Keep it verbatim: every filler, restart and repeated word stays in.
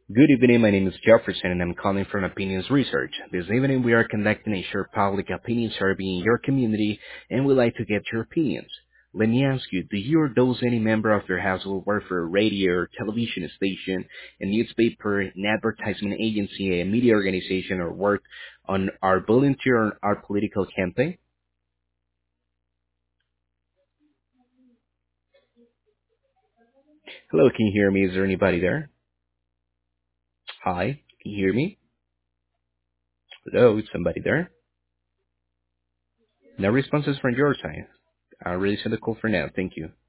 Good evening. My name is Jefferson, and I'm calling from Opinions Research. This evening, we are conducting a short public opinion survey in your community, and we'd like to get your opinions. Let me ask you, do you or does any member of your household work for a radio or television station, a newspaper, an advertisement agency, a media organization, or work on our volunteer on our political campaign? Hello, can you hear me? Is there anybody there? Hi, can you hear me? Hello, is somebody there? No responses from your side. I'll release the call for now. Thank you.